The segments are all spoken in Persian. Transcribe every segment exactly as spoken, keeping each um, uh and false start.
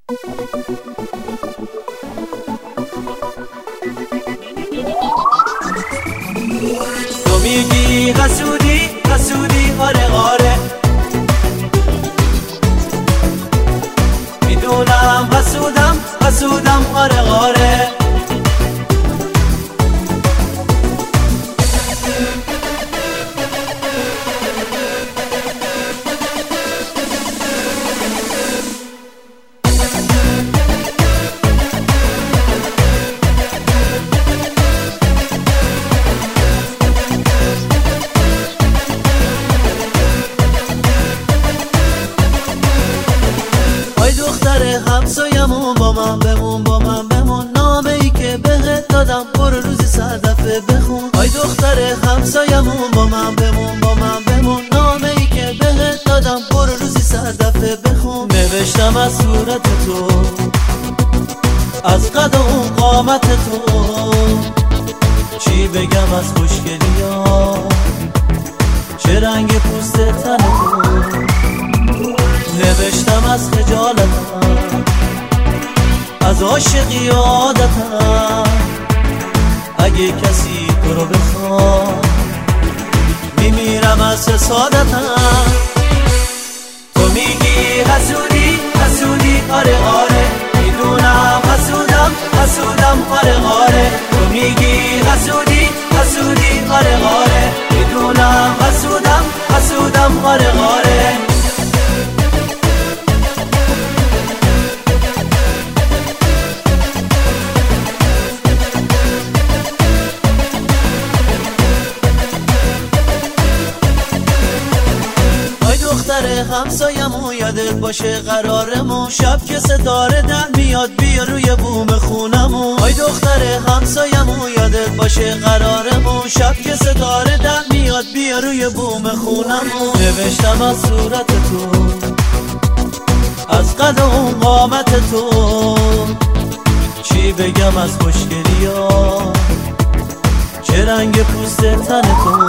تو میگی حسودی حسودی آره آره، میدونم حسودم حسودم آره آره. همسایمون با من بمون با من بمون، نامه ای که بهت دادم برو روزی صد دفعه بخون. آی دختر همسایمون با من بمون با من بمون، نامه ای که بهت دادم برو روزی صد دفعه بخون. نوشتم از صورت تو، از قد و اون قامت تو، چی بگم از خوشگلی ها، چه رنگ پوست تن تو. نوشتم از خجالتم، از عاشقی عادتم، اگه کسی تو رو بخواد میمیرم از حسادتم. تو میگی حسودی حسودی آره آره، میدونم حسودم حسودم آره آره. تو میگی حسودی حسودی آره آره، میدونم حسودم حسودم آره آره. همسایمون یادت باشه قرارمون، شب که ستاره در میاد بیا روی بوم خونمون. آی دختر همسایمون یادت باشه قرارمون، شب که ستاره در میاد بیا روی بوم خونمون. نوشتم از صورت تو، از قد اون قامت تو، چی بگم از خوشگلی ها، چه رنگ پوست تن تو.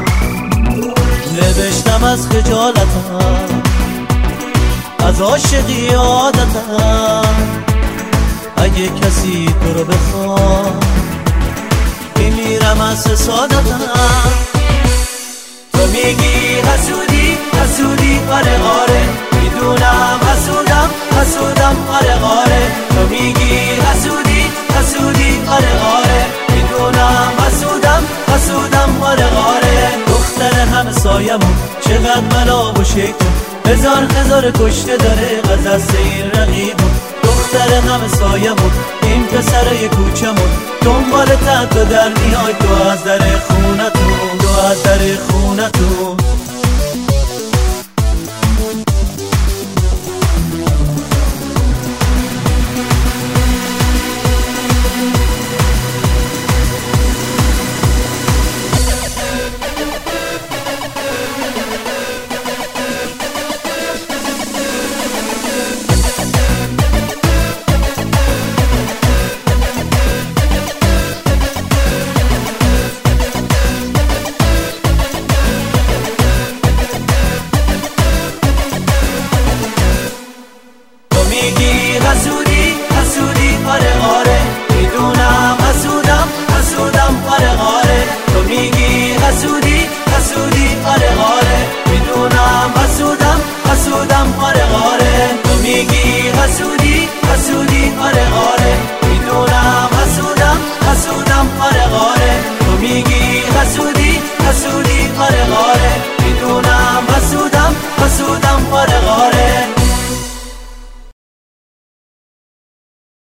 نوشتم از خجالتم، از عاشقی عادتم، اگه کسی تو رو بخواد میمیرم از حسادتم. تو میگی حسودی حسودی آره آره، میدونم حسودم حسودم آره آره. تو میگی حسودی حسودی آره آره، میدونم حسودم حسودم آره آره. دختر همسایمون چقدر ملا و شیطون، هزار هزار کشته داره از دست این رقیبون. دختر همسایمون این پسرای کوچمون، دنبال تن تو در میای، تو از در خونتون تو از در خونتون. حسودی حسودی آره آره، میدونم حسودم حسودم آره آره. تو میگی حسودی حسودی آره آره، میدونم حسودم حسودم آره آره. تو میگی حسودی حسودی آره آره، میدونم حسودم حسودم آره آره. تو میگی حسودی حسودی آره آره، میدونم حسودم حسودم آره آره.